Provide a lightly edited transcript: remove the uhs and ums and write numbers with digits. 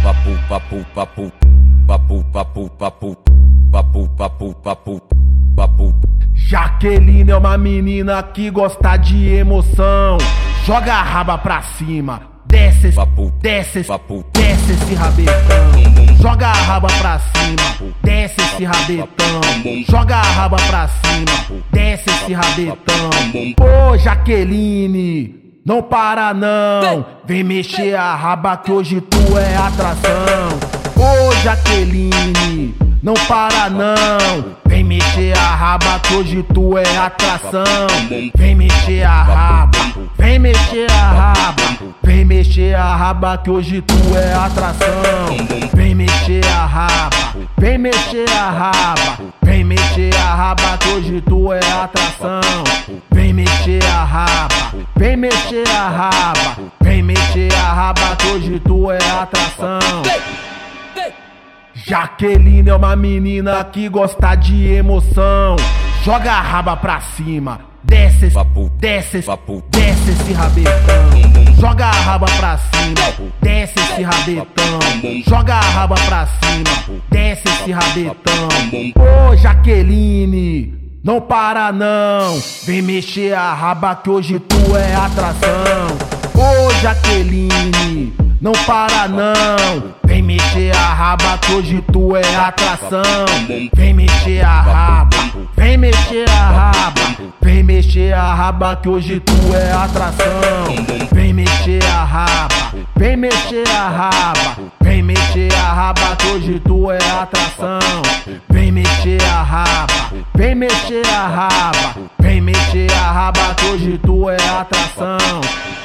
papu, papu, papu, papu, papu, papu, papu, papu, papu, papu. Jaqueline é uma menina que gosta de emoção. Joga a raba pra cima, desce, papu, desce, papu, desce esse rabetão. Joga a raba pra cima, desce esse rabetão. Joga a raba pra cima, desce esse rabetão. Ô Jaqueline, não para não, vem mexer a raba que hoje tu é atração. Ô Jaqueline, não para não, vem mexer a raba que hoje tu é atração. Vem mexer a raba, vem mexer a raba, vem mexer a raba que hoje tu é atração. Vem mexer a raba, vem mexer a raba, vem mexer a raba que hoje tu é atração. Vem mexer a raba, vem mexer a raba, vem mexer a raba que hoje tu é atração. Jaqueline é uma menina que gosta de emoção. Joga a raba pra cima, desce, papu, desce, papu, desce esse rabetão. Joga a raba pra cima, desce esse rabetão. Joga a raba pra cima, desce esse rabetão. Ô Jaqueline, não para não, vem mexer a raba que hoje tu é atração. Ô Jaqueline, não para não, vem mexer a raba que hoje tu é atração. Vem mexer a raba, vem mexer a raba, vem mexer a raba que hoje tu é atração. Vem mexer a raba, vem mexer a raba, vem mexer a raba que hoje tu é atração. Vem mexer a raba, vem mexer a raba, vem mexer a raba que hoje tu é atração.